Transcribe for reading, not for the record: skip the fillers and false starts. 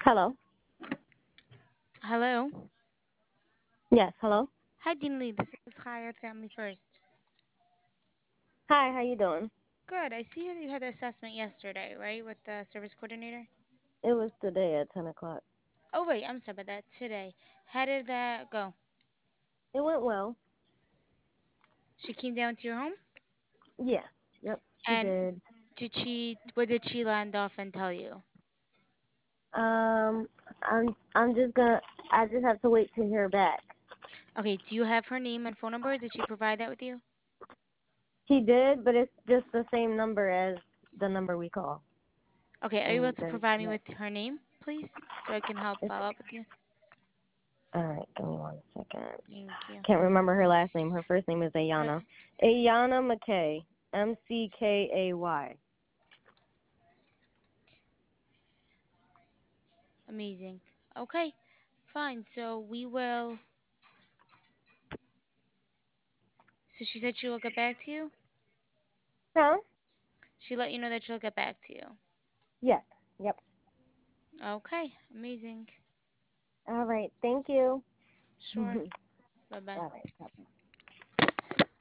Hello. Hello. Yes, hello. Hi, Dean Lee. This is Hyatt Family First. Hi, how you doing? Good. I see that you had the assessment yesterday, right, with the service coordinator? It was today at 10 o'clock. Oh, wait. I'm sorry about that. Today. How did that go? It went well. She came down to your home? Yeah. Yep, she And did. what did she land off and tell you? Um, I'm just gonna. I just have to wait to hear back. Okay. Do you have her name and phone number? Did she provide that with you? She did, but it's just the same number as the number we call. Okay. Are you able And to there's provide me no. with her name, please, so I can help It's, follow up with you? all right, give me 1 second. Thank you. Can't remember her last name. Her first name is Uh, Ayana. Ayana McKay. McKay. Amazing. Okay. Fine. So we will. So she said she will get back to you? Huh? She let you know that she'll get back to you. Yes. Yep. Okay, amazing. All right. Thank you. Sure. Bye bye. All right.